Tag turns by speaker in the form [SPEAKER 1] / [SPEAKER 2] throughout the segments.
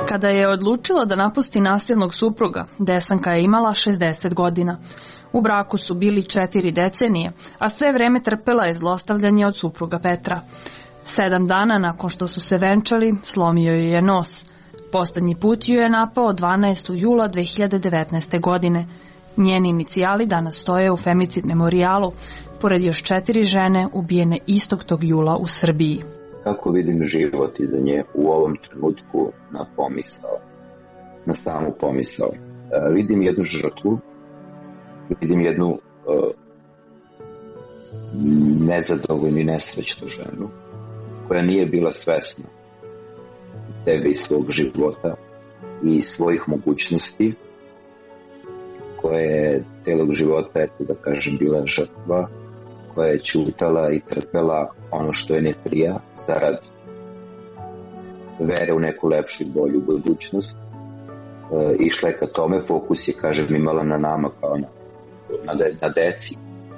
[SPEAKER 1] Kada je odlučila da napusti nasilnog supruga, Desanka je imala 60 godina. U braku su bili 4 decenije, a sve vreme trpela je zlostavljanje od supruga Petra. 7 dana nakon što su se venčali, slomio joj je nos. Poslednji put ju je napao 12. jula 2019. godine. Njeni inicijali danas stoje u femicid memorijalu, pored još 4 žene ubijene istog tog jula u Srbiji.
[SPEAKER 2] Kako vidim život iza nje u ovom trenutku na pomisao, na samu pomisao. Vidim jednu žrtvu, vidim jednu nezadovoljnu i nesrećnu ženu koja nije bila svesna sebe i svog života i svojih mogućnosti, koja je celog života, eto da kažem, bila žrtva, koja je ćutala i trpela ono što je ne prija zarad vere u neku lepšu i bolju budućnost. Išla je ka tome, fokus je, kažem, imala na nama kao na deci.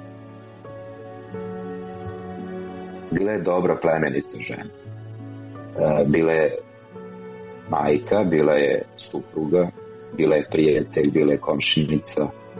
[SPEAKER 2] Bila je dobra, plemenita žena. Bila je majka, bila je supruga, bila je prijatelj, bila je komšinica,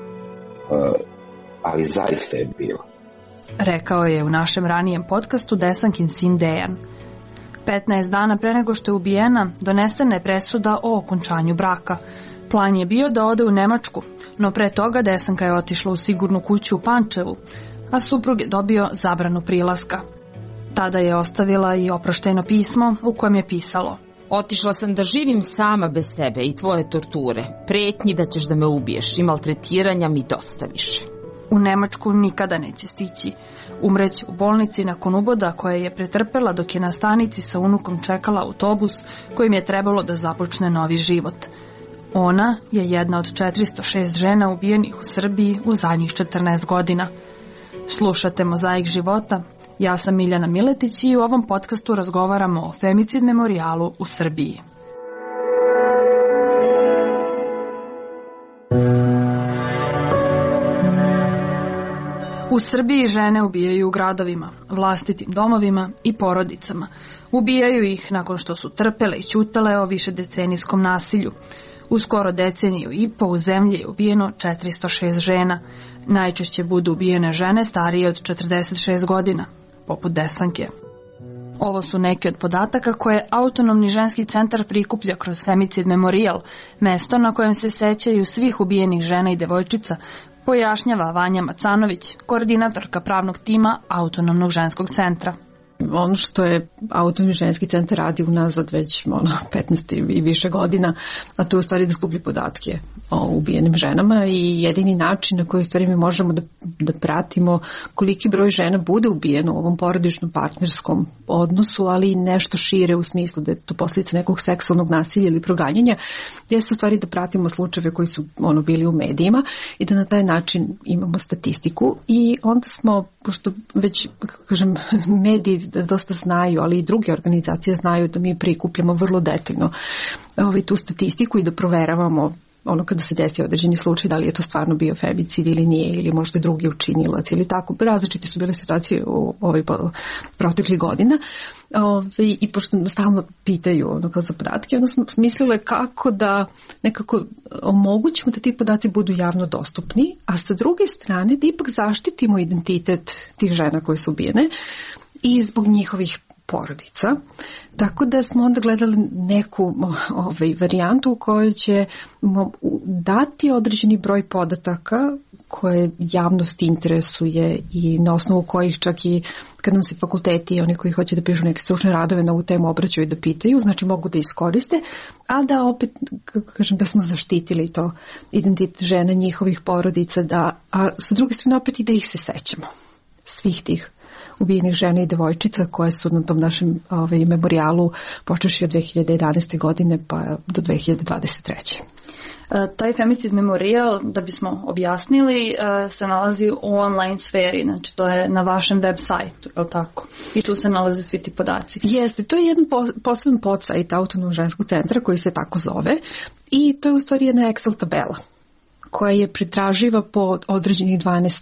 [SPEAKER 2] ali zaista je bila.
[SPEAKER 1] Rekao je u našem ranijem podcastu Desankin sin Dejan. 15 dana pre nego što je ubijena, donesena je presuda o okončanju braka. Plan je bio da ode u Nemačku, no pre toga Desanka je otišla u sigurnu kuću u Pančevu, a suprug je dobio zabranu prilaska. Tada je ostavila i oproštajno pismo u kojem je pisalo:
[SPEAKER 3] Otišla sam da živim sama bez tebe i tvoje torture, pretnji da ćeš da me ubiješ i maltretiranja mi dosta više.
[SPEAKER 1] U Nemačku nikada neće stići. Umreće u bolnici nakon uboda koje je pretrpela dok je na stanici sa unukom čekala autobus kojim je trebalo da započne novi život. Ona je jedna od 406 žena ubijenih u Srbiji u zadnjih 14 godina. Slušate Mozaik života. Ja sam Miljana Miletić i u ovom podcastu razgovaramo o femicid memorijalu u Srbiji. U Srbiji žene ubijaju u gradovima, vlastitim domovima i porodicama. Ubijaju ih nakon što su trpele i ćutale o višedecenijskom nasilju. U skoro deceniju i po u zemlji je ubijeno 406 žena. Najčešće budu ubijene žene starije od 46 godina, poput Desanke. Ovo su neki od podataka koje Autonomni ženski centar prikuplja kroz femicid memorijal, mesto na kojem se sećaju svih ubijenih žena i devojčica, pojašnjava Vanja Macanović, koordinatorka pravnog tima Autonomnog ženskog centra.
[SPEAKER 4] Ono što je Autonomni ženski centar radi unazad već 15 i više godina, a to je u stvari da skuplja podatke o ubijenim ženama i jedini način na koji u stvari mi možemo da pratimo koliki broj žena bude ubijeno u ovom porodičnom partnerskom odnosu, ali i nešto šire u smislu da je to posljedica nekog seksualnog nasilja ili proganjanja, gdje se u stvari da pratimo slučajeve koji su bili u medijima i da na taj način imamo statistiku. I onda smo, pošto već, kažem, mediji dosta znaju, ali i druge organizacije znaju da mi prikupljamo vrlo detaljno tu statistiku i da proveravamo kada se desi određeni slučaj, da li je to stvarno bio femicid ili nije, ili možda drugi učinilac ili tako. Različite su bile situacije u proteklih godina. I pošto stalno pitaju za podatke, onda smo mislile kako da nekako omogućimo da ti podaci budu javno dostupni, a sa druge strane da ipak zaštitimo identitet tih žena koje su ubijene i zbog njihovih porodica. Tako da smo onda gledali neku varijantu u kojoj ćemo dati određeni broj podataka koje javnost interesuje i na osnovu kojih čak i kad nam se fakulteti i oni koji hoće da pišu neke stručne radove na ovu temu obraćaju da pitaju, znači mogu da iskoriste, a da opet, kažem, da smo zaštitili to identitet žena, njihovih porodica, a sa druge strane opet i da ih se sećamo, svih tih ubijenih žena i devojčica koje su na tom našem memorijalu počeši od 2011. godine pa do 2023.
[SPEAKER 1] Taj femicid memorijal, da bismo objasnili, se nalazi u online sferi, znači to je na vašem web sajtu, je li tako? I tu se nalaze svi ti podaci.
[SPEAKER 4] Jeste, to je jedan poseban podsajt Autonomnog ženskog centra koji se tako zove i to je u stvari jedna Excel tabela koja je pretraživa po određenih 12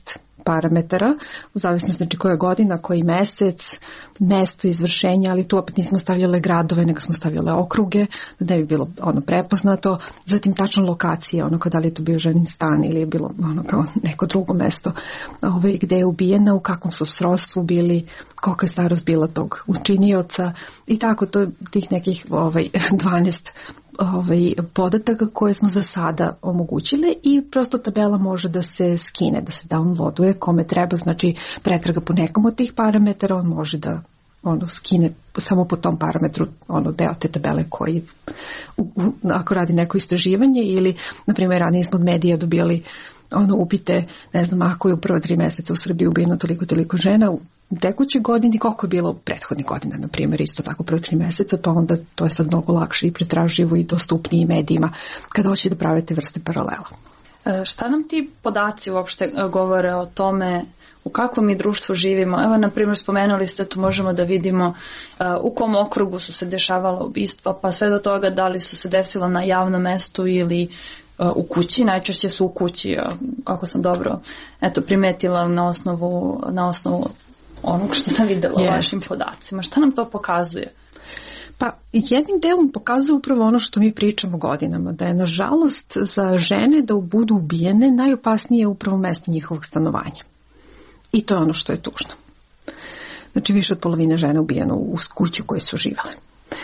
[SPEAKER 4] parametara, u zavisnosti znači koja godina, koji mesec, mesto izvršenja, ali tu opet nismo stavljale gradove, nego smo stavljale okruge, da ne bi bilo prepoznato. Zatim tačno lokacije, da li je to bio ženin stan ili je bilo kao neko drugo mesto gde je ubijena, u kakvom su srodstvu bili, kolika je starost bila tog učinioca i tako, to tih nekih 12 podataka koje smo za sada omogućile i prosto tabela može da se skine, da se downloaduje kome treba, znači pretraga po nekom od tih parametara, on može da skine samo po tom parametru deo te tabele koji ako radi neko istraživanje ili na primjer ranije smo od medija dobijali upite, ne znam, ako je u prva 3 meseca u Srbiji ubijeno toliko žena u tekućoj godini, koliko je bilo u prethodnih godina, na primjer, isto tako prvo 3 meseca, pa onda to je sad mnogo lakše i pretraživo i dostupnije medijima kada hoće da prave te vrste paralela.
[SPEAKER 1] Šta nam ti podaci uopšte govore o tome u kakvom mi društvu živimo? Evo, na primjer, spomenuli ste, tu možemo da vidimo u kom okrugu su se dešavala ubistva, pa sve do toga da li su se desila na javnom mestu ili u kući, najčešće su u kući, kako sam dobro primetila na osnovu onog što sam videla u vašim podacima. Šta nam to pokazuje?
[SPEAKER 4] Pa jednim delom pokazuje upravo ono što mi pričamo godinama, da je nažalost za žene da budu ubijene najopasnije upravo mesto njihovog stanovanja. I to je ono što je tužno. Znači više od polovine žena ubijeno u kući u kojoj su živele.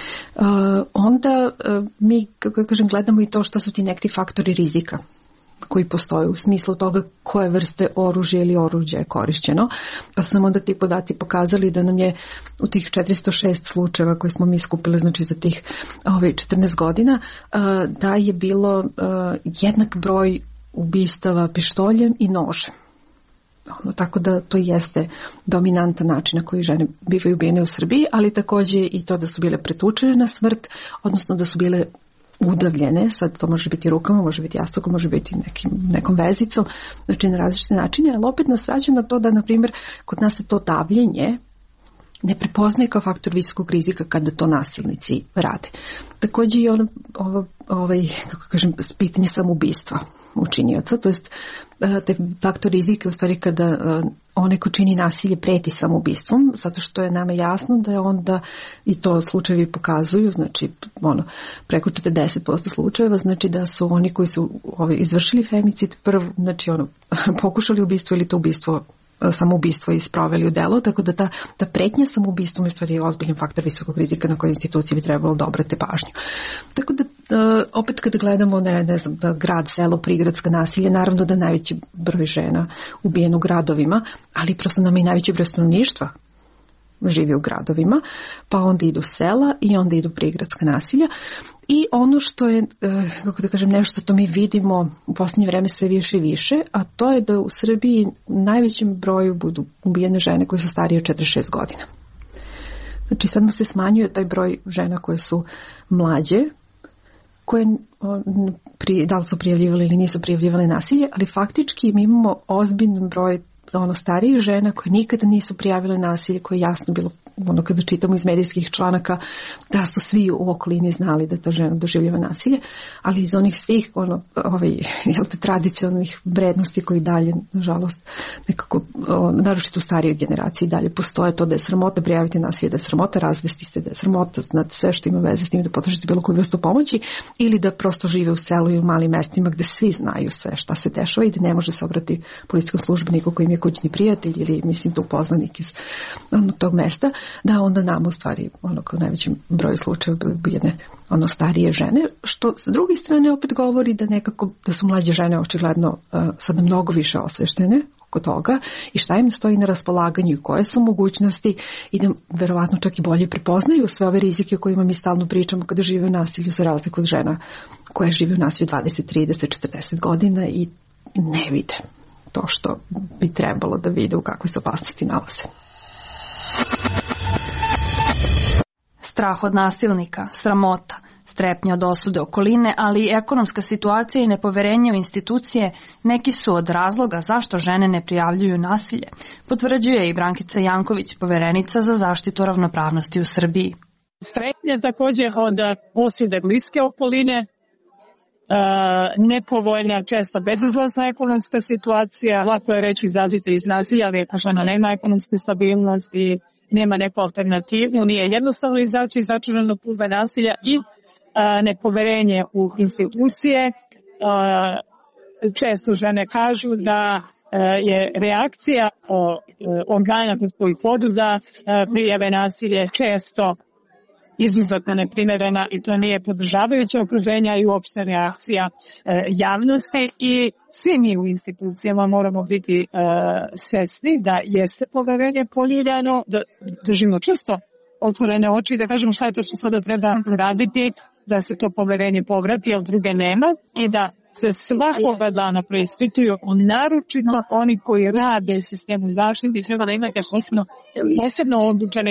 [SPEAKER 4] Onda mi, kako kažem, gledamo i to šta su ti neki faktori rizika koji postoje u smislu toga koje vrste oružja ili oruđa je korišćeno, pa su nam onda ti podaci pokazali da nam je u tih 406 slučajeva koje smo mi skupili, znači za tih 14 godina, da je bilo jednak broj ubistava pištoljem i nožem. Tako da to jeste dominantan način na koji žene bivaju ubijene u Srbiji, ali također i to da su bile pretučene na smrt, odnosno da su bile udavljene, sad to može biti rukama, može biti jastukom, može biti nekom vezicom, znači na različite načine, ali opet nas vraća na to da, na primjer, kod nas se to davljenje ne prepoznaje kao faktor visokog rizika kada to nasilnici rade. Također i pitanje samoubistva učinioca, to jest te faktor rizika u stvari kada onaj ko čini nasilje preti samoubistvom, zato što je nama jasno da je onda, i to slučajevi pokazuju, znači preko 40% slučajeva, znači da su oni koji su izvršili femicid prvo, znači pokušali ubistvo ili to ubistvo samoubistvo i sproveli u delo, tako da ta pretnja samoubistvom je stvari ozbiljan faktor visokog rizika na koje institucije bi trebalo da obrate pažnju. Tako da opet kada gledamo ne znam, grad, selo, prigradska nasilje, naravno da najveći broj žena ubijeno u gradovima, ali prosto nam i najveći broj stanovništva živi u gradovima, pa onda idu sela i onda idu prigradska nasilja. I ono što je, kako da kažem, nešto što mi vidimo u posljednje vreme sve više i više, a to je da u Srbiji najvećem broju budu ubijene žene koje su starije od 46 godina. Znači sad se smanjuje taj broj žena koje su mlađe, koje da li su prijavljivali ili nisu prijavljivali nasilje, ali faktički mi imamo ozbiljan broj starijih žena koje nikada nisu prijavile nasilje, koje je jasno bilo kada čitamo iz medijskih članaka da su svi u okolini znali da ta žena doživljava nasilje, ali iz onih svih tradicionalnih vrednosti koji dalje, nažalost, nekako, naročito u starijoj generaciji dalje postoje to da je sramota prijaviti nasilje, da je sramota razvesti se, da je sramota znati sve što ima veze s tim, da potražite bilo koju vrstu pomoći ili da prosto žive u selu i u malim mestima gde svi znaju sve šta se dešava i da ne može se obrati policijskom službeniku koji im je kućni prijatelj ili mislim to poznanik iz tog mesta, da onda nam u stvari kao najvećem broju slučajeva ubijene starije žene, što sa druge strane opet govori da nekako da su mlađe žene očigledno sada mnogo više osveštene oko toga i šta im stoji na raspolaganju i koje su mogućnosti i da verovatno čak i bolje prepoznaju sve ove rizike o kojima mi stalno pričamo kada žive u nasilju, za razliku od žena koje žive u nasilju 20, 30, 40 godina i ne vide to što bi trebalo da vide u kakvoj se opasnosti nalaze.
[SPEAKER 1] Strah od nasilnika, sramota, strepnja od osude okoline, ali i ekonomska situacija i nepoverenje u institucije neki su od razloga zašto žene ne prijavljuju nasilje, potvrđuje i Brankica Janković, poverenica za zaštitu ravnopravnosti u Srbiji.
[SPEAKER 5] Strepnja također od osude bliske okoline, nepovoljna, često bezizlazna ekonomska situacija. Lako je reći izađite iz nasilja, ali žena nema ekonomsku stabilnost i nema neku alternativu, nije jednostavno izaći iz začaranog kruga nasilja i nepoverenje u institucije. Često žene kažu da je reakcija organa koji poduda prijave nasilje često izuzetno neprimerena i to nije podržavajuće okruženja i uopšte reakcija javnosti i svi mi u institucijama moramo biti svesni da jeste poverenje poljuljano, da držimo često otvorene oči i da kažemo šta je to što sada treba raditi da se to poverenje povrati, jer druge nema i da se svakoga dana preispituju, naročito oni koji rade u sistemu zaštite, treba da imate posebno obučene i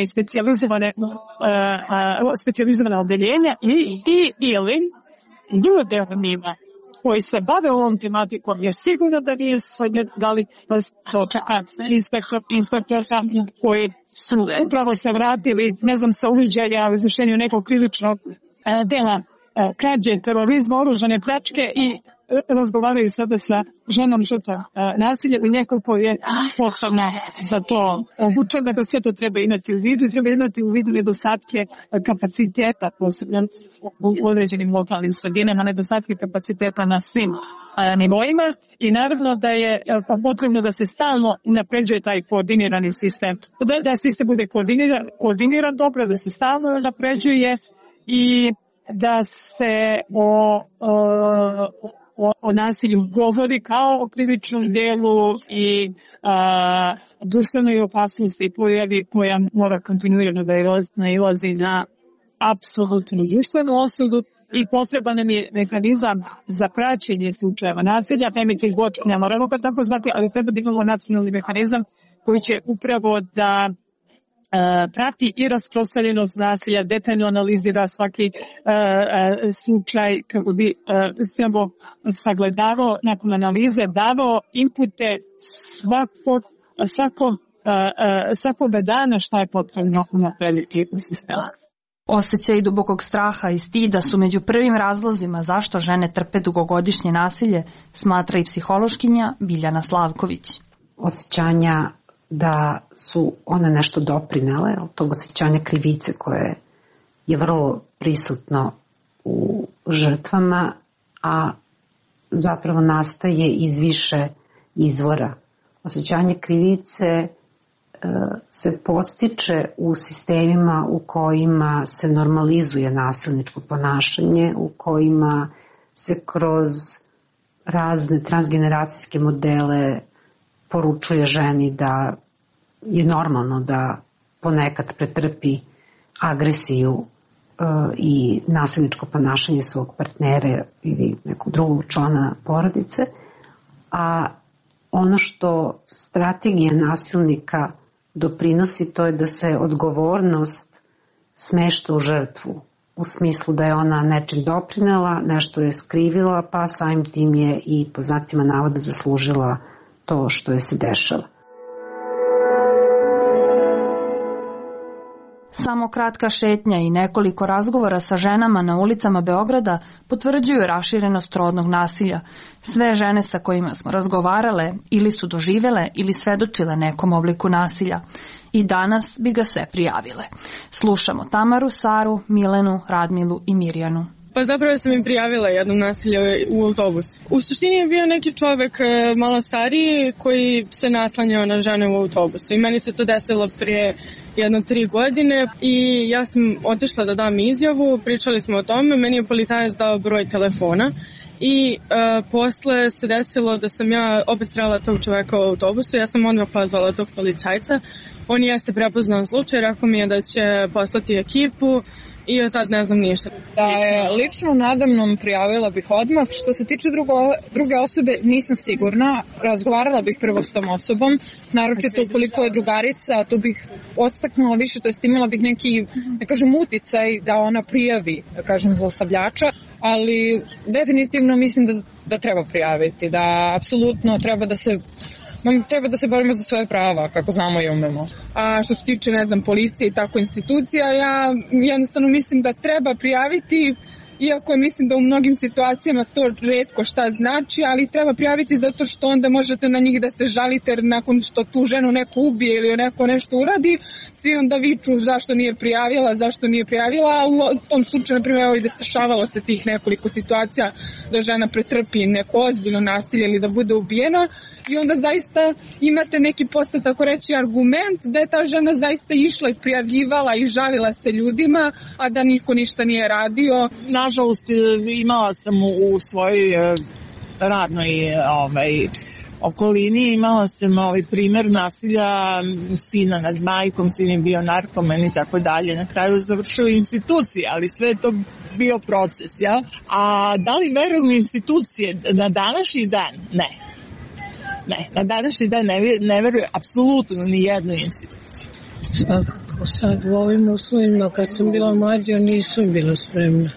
[SPEAKER 5] specijalizovane odeljenja ili ljude od njima koji se bave ovom tematikom, je sigurno da nije svojeg, da li vas to čeka inspektorka koji su upravo se vratili, ne znam, sa uviđanja u izvršenju nekog krivičnog dela krađe, terorizma, oružane pljačke i razgovaraju sada sa ženom žrtvom nasilja i neko koji je posebno za to obučen. Dakle, sve to treba imati u vidu i treba imati u vidu nedostatke kapaciteta, posebno u određenim lokalnim sredinama, nedostatke kapaciteta na svim nivoima i naravno da je potrebno da se stalno unapređuje taj koordinirani sistem. Da sistem bude koordiniran dobro, da se stalno unapređuje i da se o nasilju govori kao o krivičnom delu i društvenoj opasnosti pojavi koja mora kontinuirano da nailazi na apsolutnu društvenu osudu i potreban nam je mehanizam za praćenje slučajeva nasilja, femicid watch, ne moramo ga tako zvati, ali treba da imamo nacionalni mehanizam koji će upravo da prati i rasprostranjenost nasilja, detaljno analizira svaki slučaj kako bi samo sagledavao, nakon analize davao inpute svakoga dana šta je potrebno unaprediti u sistemu.
[SPEAKER 1] Osjećaj dubokog straha i stida su među prvim razlozima zašto žene trpe dugogodišnje nasilje, smatra i psihološkinja Biljana Slavković.
[SPEAKER 6] Osjećanja da su one nešto doprinele, tog osjećanja krivice koje je vrlo prisutno u žrtvama, a zapravo nastaje iz više izvora. Osjećanje krivice se podstiče u sistemima u kojima se normalizuje nasilničko ponašanje, u kojima se kroz razne transgeneracijske modele poručuje ženi da je normalno da ponekad pretrpi agresiju i nasilničko ponašanje svog partnera ili nekog drugog člana porodice, a ono što strategija nasilnika doprinosi to je da se odgovornost smešta u žrtvu, u smislu da je ona nečim doprinela, nešto je skrivila, pa samim tim je i po znacima navoda zaslužila to što je se dešava.
[SPEAKER 1] Samo kratka šetnja i nekoliko razgovora sa ženama na ulicama Beograda potvrđuju raširenost rodnog nasilja. Sve žene sa kojima smo razgovarale ili su doživele ili svedočile nekom obliku nasilja. I danas bi ga sve prijavile. Slušamo Tamaru, Saru, Milenu, Radmilu i Mirjanu.
[SPEAKER 7] Pa zapravo sam im prijavila jedno nasilje u autobusu. U suštini je bio neki čovek malo stariji koji se naslanjao na žene u autobusu i meni se to desilo prije 3 godine i ja sam otišla da dam izjavu, pričali smo o tome, meni je policajac dao broj telefona i posle se desilo da sam ja opet srela tog čoveka u autobusu, ja sam odmah pozvala tog policajca, on jeste prepoznao slučaj, rekao mi je da će poslati ekipu i od tad ne znam ništa.
[SPEAKER 8] Da je lično nadamnom prijavila bih odmah. Što se tiče druge osobe, nisam sigurna. Razgovarala bih prvo s tom osobom, naročito ukoliko je drugarica, to bih ostaknula više, to jest imala bih neki, ne kažem, uticaj da ona prijavi, da kažem, zlostavljača, ali definitivno mislim da treba prijaviti, da apsolutno treba da se borimo za svoje prava, kako znamo i umemo.
[SPEAKER 7] A što se tiče, ne znam, policije i tako institucija, ja jednostavno mislim da treba prijaviti iako mislim da u mnogim situacijama to retko šta znači, ali treba prijaviti zato što onda možete na njih da se žalite, jer nakon što tu ženu neko ubije ili neko nešto uradi, svi onda viču zašto nije prijavila, a u tom slučaju, na primjer, da se dešavalo se tih nekoliko situacija da žena pretrpi neko ozbiljno nasilje ili da bude ubijena, i onda zaista imate neki posle, tako reći, argument da je ta žena zaista išla i prijavljivala i žalila se ljudima, a da niko ništa nije radio.
[SPEAKER 5] Nažalost, imala sam u svojoj radnoj okolini, imala sam primer nasilja sina nad majkom, sin je bio narkoman i tako dalje. Na kraju završio u instituciji, ali sve je to bio proces, ja? A da li verujem u institucije? Na današnji dan? Ne. Na današnji dan ne veruje apsolutno ni jednoj instituciji.
[SPEAKER 9] Svakako, sad u ovim uslovima kad sam bila mlađa nisam bila spremna.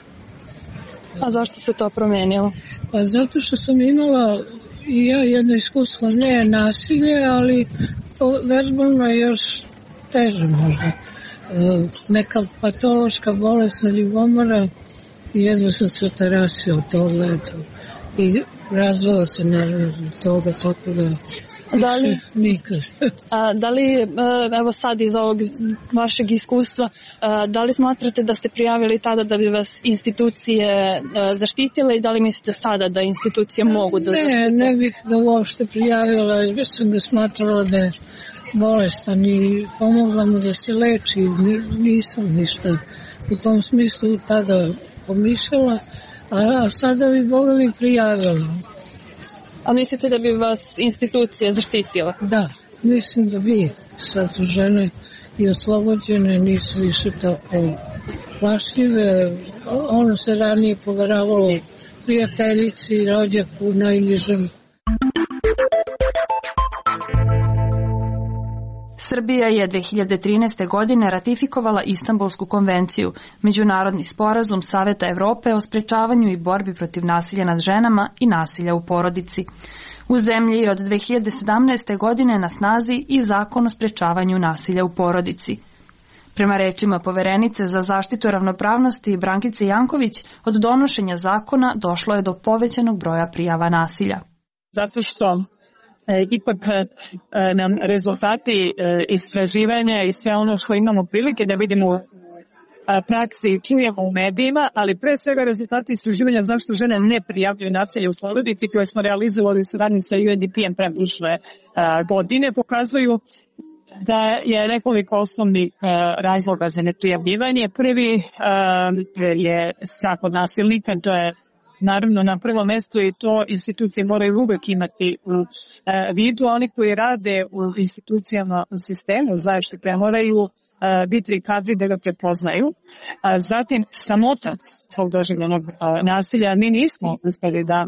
[SPEAKER 1] A zašto se to promenilo?
[SPEAKER 9] Pa zato što sam imala i ja jedno iskustvo, ne nasilje, ali verbalno je još teže možda. Neka patološka bolest na ljubomora i jedva sam se otarasila od toga, i razvala se naravno toga, tako da nikad.
[SPEAKER 1] Da li, evo sad iz ovog vašeg iskustva, da li smatrate da ste prijavili tada da bi vas institucije zaštitile i da li mislite sada da institucije mogu da zaštite?
[SPEAKER 9] Ne bih ga uopšte prijavila, jer sam ga smatrala da je bolestan i pomogla mu da se leči. Nisam ništa u tom smislu tada pomišljala, a sada bi Boga mi prijavila.
[SPEAKER 1] A mislite da bi vas institucije zaštitila?
[SPEAKER 9] Da, mislim da bi. Sad su žene i oslobođene, nisu više tako plašljive. Ono se ranije poveravalo prijateljici, rođaku, najnižem.
[SPEAKER 1] Srbija je 2013. godine ratifikovala Istanbulsku konvenciju, međunarodni sporazum Saveta Evrope o sprečavanju i borbi protiv nasilja nad ženama i nasilja u porodici. U zemlji je od 2017. godine na snazi i zakon o sprečavanju nasilja u porodici. Prema rečima poverenice za zaštitu ravnopravnosti Brankice Janković, od donošenja zakona došlo je do povećanog broja prijava nasilja.
[SPEAKER 5] Zato što ipak nam rezultati istraživanja i sve ono što imamo prilike da vidimo u praksi i čujemo u medijima, ali pre svega rezultati istraživanja zašto žene ne prijavljuju nasilje u porodici koje smo realizovali u saradnji sa UNDP-em preprošle godine pokazuju da je nekoliko osnovnih razloga za neprijavljivanje. Prvi je strah od nasilnika, to je naravno na prvo mesto i to institucije moraju uvek imati u vidu. Oni koji rade u institucijama u sistemu zaštite moraju biti kadri da ga prepoznaju. Zatim sramota svog doživljenog nasilja. Mi nismo uspeli da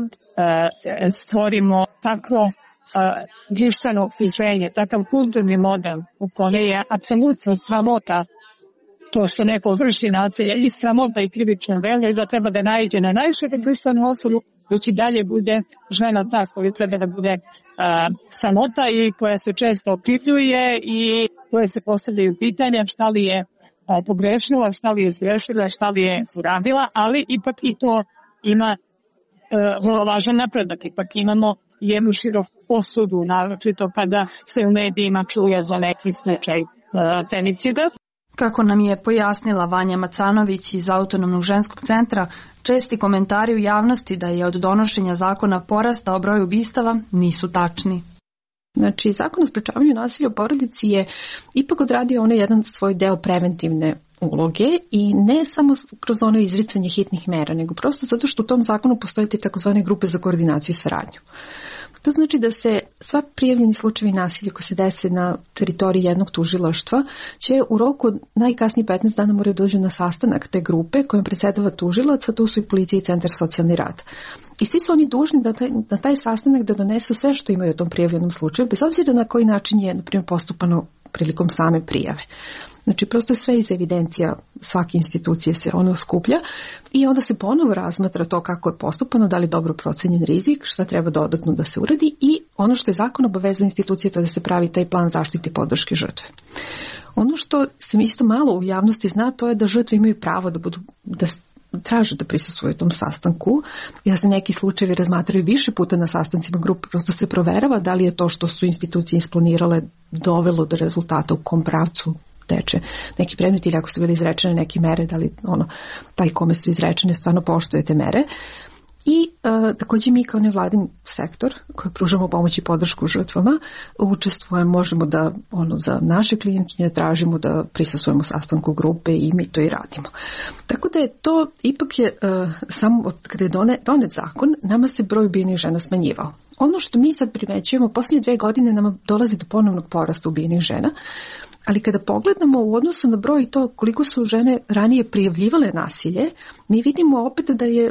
[SPEAKER 5] stvorimo takvo društveno okruženje, takav kulturni model u kojem je apsolutno sramota to što neko vrši nasilje i sramota i krivično delo i da treba da naiđe na najšire društvenu osudu, dok i dalje bude žena ta koja treba da bude sramota i koja se često okrivljuje i koje se postavljaju pitanja šta li je pogrešila, šta li je izgrešila, šta li je uradila, ali ipak i to ima vrlo važan napredak. Ipak imamo jednu široku osudu, naročito kada se u medijima čuje za neki slučaj femicida.
[SPEAKER 1] Kako nam je pojasnila Vanja Macanović iz Autonomnog ženskog centra, česti komentari u javnosti da je od donošenja zakona porastao broj ubistava nisu tačni.
[SPEAKER 4] Znači, zakon o sprečavanju nasilja u porodici je ipak odradio onaj jedan svoj deo preventivne uloge i ne samo kroz ono izricanje hitnih mera, nego prosto zato što u tom zakonu postoje te takozvane grupe za koordinaciju i saradnju. To znači da se sva prijavljeni slučajevi nasilja koji se dese na teritoriji jednog tužilaštva će u roku od najkasnije 15 dana moraju dođu na sastanak te grupe kojom predsjedava tužilac, a tu su i policija i centar socijalni rad. I svi su oni dužni da taj sastanak da donesu sve što imaju o tom prijavljenom slučaju, bez obzira na koji način je, na primjer, postupano prilikom same prijave. Znači, prosto sve iz evidencija svake institucije se ono skuplja i onda se ponovo razmatra to kako je postupano, da li dobro procenjen rizik, šta treba dodatno da se uradi i ono što je zakon obavezao institucije to da se pravi taj plan zaštite i podrške žrtve. Ono što se isto malo u javnosti zna, to je da žrtve imaju pravo da traže da prisustvuju tom sastanku. Ja se neki slučajevi razmatraju više puta na sastancima grupe, prosto se proverava da li je to što su institucije isplanirale dovelo do rezultata, u kom pravcu teče neki predmet, ili ako su bili izrečene neke mere, da li taj kome su izrečene stvarno poštuje te mere. I također mi kao nevladin sektor koji pružamo pomoć i podršku žrtvama učestvujemo, možemo da za naše klijentkinje tražimo da prisustvujemo sastanku grupe i mi to i radimo. Tako da je to ipak je samo od kada je donet zakon, nama se broj ubijenih žena smanjivao. Ono što mi sad primećujemo, posljednje 2 godine nama dolazi do ponovnog porasta ubijenih žena, ali kada pogledamo u odnosu na broj to koliko su žene ranije prijavljivale nasilje, mi vidimo opet da je,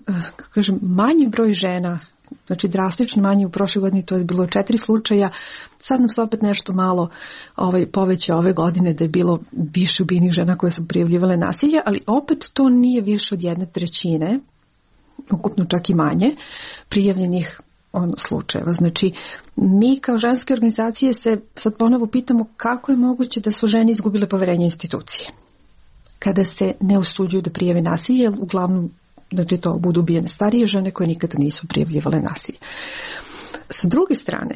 [SPEAKER 4] manji broj žena, znači drastično manji, u prošloj godini to je bilo 4 slučaja, sad nam se opet nešto malo poveća ove godine da je bilo više ubijenih žena koje su prijavljivale nasilje, ali opet to nije više od 1/3, ukupno čak i manje, prijavljenih slučajeva. Znači, mi kao ženske organizacije se sad ponovo pitamo kako je moguće da su žene izgubile poverenje institucije. Kada se ne usuđuju da prijave nasilje, uglavnom, znači to budu ubijene starije žene koje nikada nisu prijavljivale nasilje. Sa druge strane,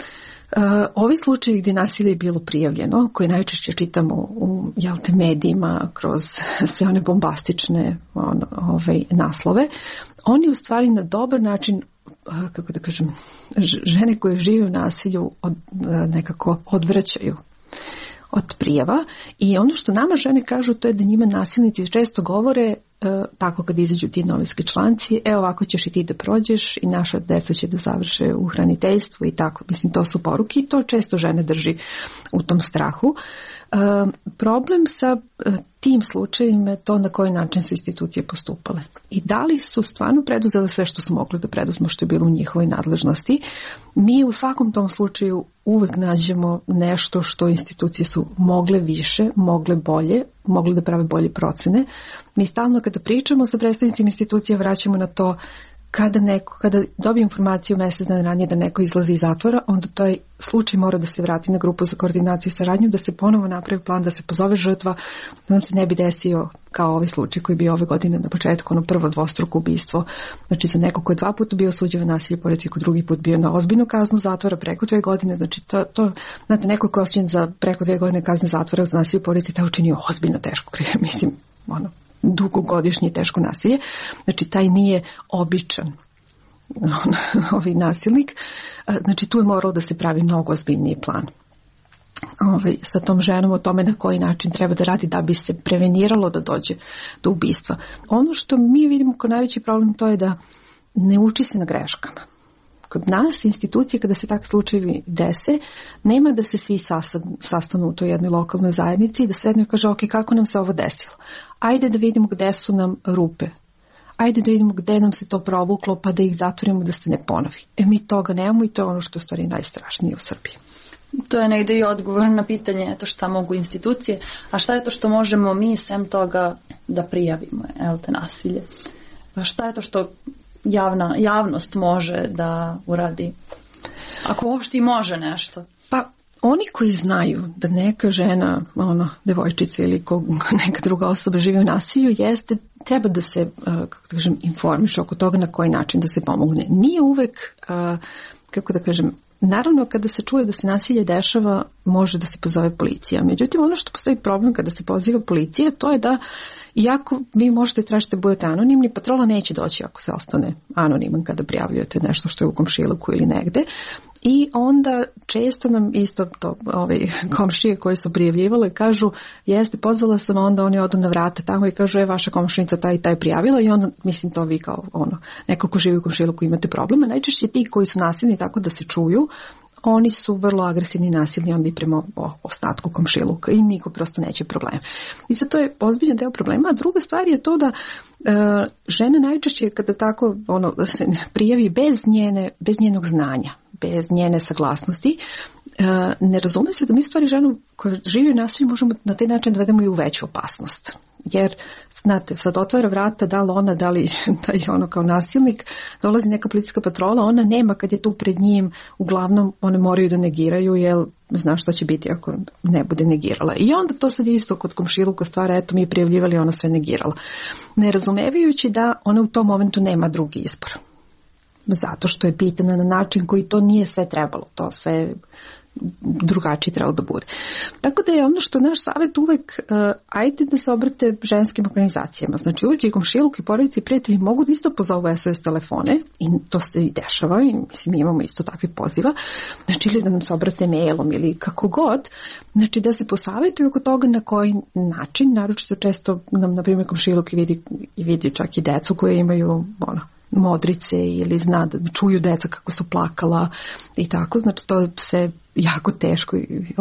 [SPEAKER 4] ovi slučajevi gdje nasilje je bilo prijavljeno, koje najčešće čitamo u medijima kroz sve one bombastične naslove, oni u stvari na dobar način, kako da kažem, žene koje žive u nasilju nekako odvraćaju od prijava. I ono što nama žene kažu, to je da njima nasilnici često govore tako kad izađu ti novinski članci, ovako ćeš i ti da prođeš i naša deca će da završe u hraniteljstvu i tako. Mislim, to su poruke i to često žene drži u tom strahu. Problem sa tim slučajima je to na koji način su institucije postupale i da li su stvarno preduzele sve što su mogle da preduzmu, što je bilo u njihovoj nadležnosti. Mi u svakom tom slučaju uvek nađemo nešto što institucije su mogle više, mogle bolje, mogle da prave bolje procene. Mi stalno kada pričamo sa predstavnicima institucija vraćamo na to kada dobije informaciju mjesec dana ranije da neko izlazi iz zatvora, onda taj slučaj mora da se vrati na grupu za koordinaciju i saradnju, da se ponovo napravi plan, da se pozove žrtva, da nam se ne bi desio kao ovaj slučaj koji je bio ove godine na početku, prvo dvostruko ubistvo. Znači za neko ko je 2 puta bio osuđen na nasilje porodice, ko drugi put bio na ozbiljnu kaznu zatvora preko 2 godine, znači to znate, neko ko je osuđen za preko 2 godine kazne zatvora za nasilje porodice, taj učinio ozbiljno teško, mislim, dugogodišnje teško nasilje. Znači, taj nije običan nasilnik. Znači, tu je moralo da se pravi mnogo ozbiljniji plan. Sa tom ženom o tome na koji način treba da radi da bi se preveniralo da dođe do ubistva. Ono što mi vidimo kao najveći problem, to je da ne uči se na greškama. Kod nas, institucije, kada se takvi slučajevi dese, nema da se svi sastanu u toj jednoj lokalnoj zajednici i da sednu i kaže, ok, kako nam se ovo desilo? Ajde da vidimo gde su nam rupe. Ajde da vidimo gde nam se to provuklo, pa da ih zatvorimo da se ne ponovi. Mi toga nemamo i to je ono što je u stvari najstrašnije u Srbiji.
[SPEAKER 1] To je negde i odgovor na pitanje šta mogu institucije, a šta je to što možemo mi sem toga da prijavimo te nasilje? Šta je to što javnost može da uradi? Ako uopšte i može nešto.
[SPEAKER 4] Pa oni koji znaju da neka žena, devojčica ili neka druga osoba živi u nasilju, treba da se, informiše oko toga na koji način da se pomogne. Nije uvek, naravno kada se čuje da se nasilje dešava, može da se pozove policija. Međutim, ono što postoji problem kada se poziva policija, to je da iako vi možete tražiti da budete anonimni, patrola neće doći ako se ostane anoniman kada prijavljujete nešto što je u komšiluku ili negde. I onda često nam isto to, komšije koje su prijavljivale kažu, jeste, pozvala sam, onda oni odu na vrata tamo i kažu, vaša komšinica taj i taj prijavila i onda, mislim, to vi kao neko ko živi u komšiluku imate problema. Najčešće ti koji su nasilni tako da se čuju, oni su vrlo agresivni i nasilni onda i prema ostatku komšiluka i niko prosto neće problema. I sad to je ozbiljan deo problema. A druga stvar je to da žene najčešće kada tako se prijavi bez njenog znanja, bez njene saglasnosti, ne razume se da mi stvari ženu koja živi u nasilju možemo na taj način da vedemo i u veću opasnost. Jer, znate, sad otvara vrata, da li ona, da li da je ono kao nasilnik, dolazi neka policijska patrola, ona nema kad je tu pred njim, uglavnom one moraju da negiraju, jer zna šta će biti ako ne bude negirala. I onda to sad isto kod komšiluka stvara, eto mi je prijavljivali, ona sve negirala. Ne razumevajući da ona u tom momentu nema drugi izbor. Zato što je pitana na način koji to nije sve trebalo, to sve drugačije trebalo da bude. Tako da je ono što naš savjet uvek, ajde da se obrate ženskim organizacijama. Znači uvek i komšiluk i porodice i prijatelji mogu da isto pozovu SOS telefone i to se i dešava i mislim mi imamo isto takvi poziva. Znači ili da nam se obrate mailom ili kako god. Znači da se posavetuju oko toga na koji način, naročito često nam na primjer komšiluk i vidi čak i decu koje imaju modrice ili zna da čuju deca kako su plakala i tako, znači to je sve jako teško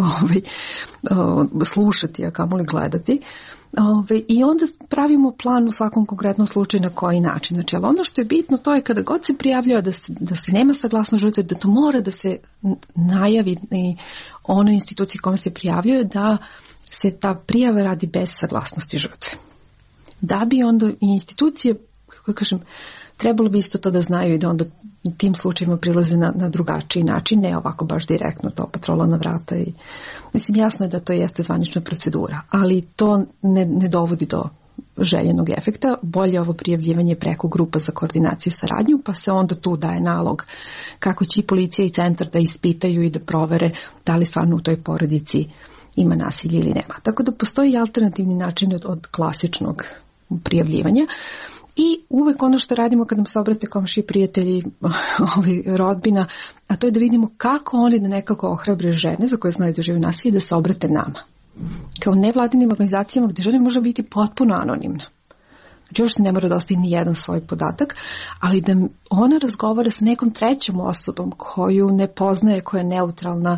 [SPEAKER 4] slušati, a kamoli gledati. I onda pravimo plan u svakom konkretnom slučaju na koji način. Znači, ali ono što je bitno to je kada god se prijavljava da se nema saglasno žrtve, da to mora da se najavi i onoj instituciji kome se prijavljuje da se ta prijava radi bez saglasnosti žrtve. Da bi onda i institucije, kako kažem, trebalo bi isto to da znaju i da onda u tim slučajima prilaze na drugačiji način, ne ovako baš direktno to patrola na vrata. I, mislim, jasno je da to jeste zvanična procedura, ali to ne dovodi do željenog efekta. Bolje ovo prijavljivanje preko grupa za koordinaciju i saradnju, pa se onda tu daje nalog kako će i policija i centar da ispitaju i da provere da li stvarno u toj porodici ima nasilje ili nema. Tako da postoji alternativni način od klasičnog prijavljivanja. I uvek ono što radimo kad nam se obrate komšije, prijatelji, rodbina, a to je da vidimo kako oni da nekako ohrabre žene za koje znaju da žive nasilje da se obrate nama. Kao nevladinim organizacijama gdje žene može biti potpuno anonimna. Znači još se ne mora da ostavi ni jedan svoj podatak, ali da ona razgovara sa nekom trećom osobom koju ne poznaje, koja je neutralna,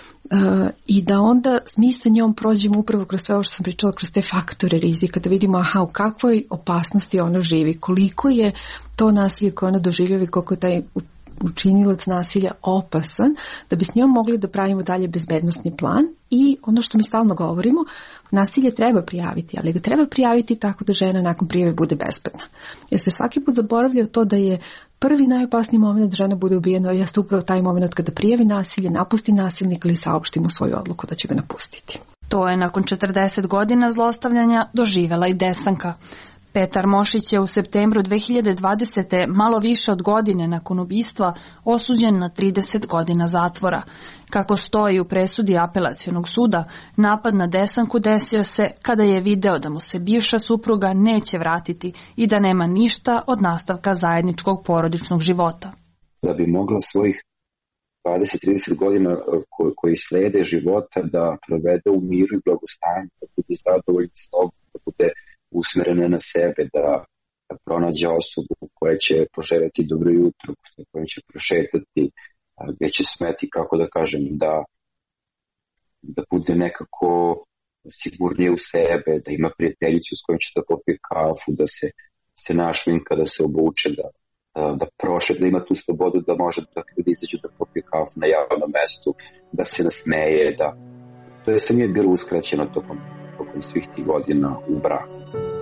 [SPEAKER 4] i da onda mi sa njom prođemo upravo kroz sve ovo što sam pričala, kroz te faktore rizika, da vidimo u kakvoj opasnosti ona živi, koliko je to nasilje koje ona doživljava i koliko je taj učinilac nasilja opasan, da bi s njom mogli da pravimo dalje bezbednosni plan. I ono što mi stalno govorimo, nasilje treba prijaviti, ali ga treba prijaviti tako da žena nakon prijave bude bezbedna. Jer se svaki put zaboravlja to da je prvi najopasniji moment da žena bude ubijena, jeste upravo taj moment kada prijavi nasilje, napusti nasilnika ili saopšti mu svoju odluku da će ga napustiti.
[SPEAKER 1] To je nakon 40 godina zlostavljanja doživela i Desanka. Petar Mošić je u septembru 2020. malo više od godine nakon ubistva osuđen na 30 godina zatvora. Kako stoji u presudi apelacionog suda, napad na Desanku desio se kada je video da mu se bivša supruga neće vratiti i da nema ništa od nastavka zajedničkog porodičnog života.
[SPEAKER 2] Da bi mogla svojih 20-30 godina koji slede života da provede u miru i blagostanju, da bude zadovoljna s sobom, da bude usmerena na sebe, da pronađe osobu koja će poželjeti dobro jutro, sa kojom će prošetati, gdje će smeti, kako da kažem, da bude nekako sigurnije u sebe, da ima prijateljicu s kojom će da popije kafu, da se našminka, da se obuče, da prošeta, da ima tu slobodu da može da izađe da popije kafu na javnom mestu, da se nasmeje, to je sve nije bilo uskraćeno tokom svih tih godina u braku.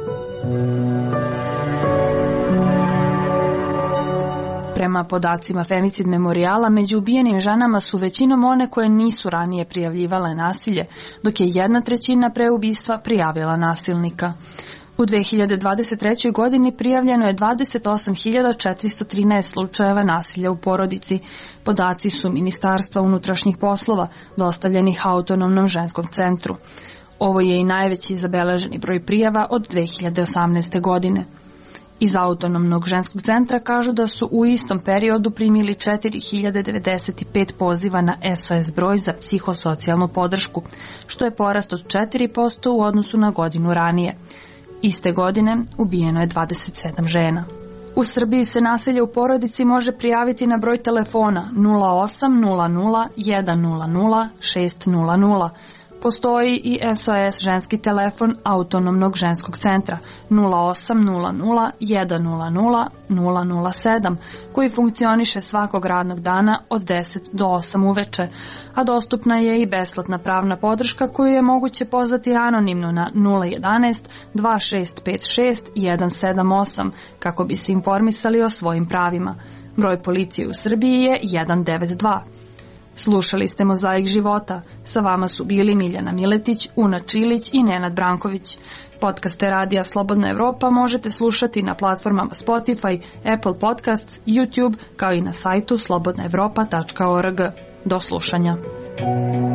[SPEAKER 1] Prema podacima Femicid memorijala, među ubijenim ženama su većinom one koje nisu ranije prijavljivale nasilje, dok je 1/3 pre ubistva prijavila nasilnika. U 2023. godini prijavljeno je 28.413 slučajeva nasilja u porodici. Podaci su Ministarstva unutrašnjih poslova, dostavljenih Autonomnom ženskom centru. Ovo je i najveći zabeleženi broj prijava od 2018. godine. Iz Autonomnog ženskog centra kažu da su u istom periodu primili 4095 poziva na SOS broj za psihosocijalnu podršku, što je porast od 4% u odnosu na godinu ranije. Iste godine ubijeno je 27 žena. U Srbiji se nasilje u porodici može prijaviti na broj telefona 0800 100 600, Postoji i SOS ženski telefon Autonomnog ženskog centra 0800 100 007 koji funkcioniše svakog radnog dana od 10 do 8 uveče, a dostupna je i besplatna pravna podrška koju je moguće pozvati anonimno na 011 2656 178 kako bi se informisali o svojim pravima. Broj policije u Srbiji je 192. Slušali ste Mozaik života. Sa vama su bili Miljana Miletić, Una Čilić i Nenad Branković. Podcaste Radija Slobodna Evropa možete slušati na platformama Spotify, Apple Podcasts, YouTube, kao i na sajtu slobodnaevropa.org. Do slušanja.